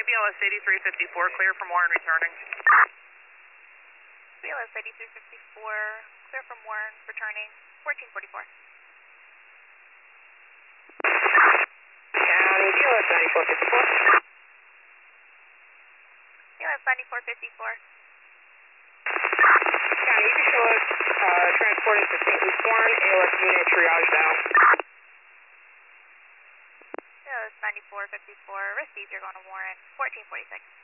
County BLS 8354, clear from Warren returning. BLS 8354, clear from Warren, returning 1444. County BLS 9454. BLS 9454. County, you can show us transporting to St. Luke's Warren, ALS unit triage down. BLS 9454, receive, you're going to Warren, 1446.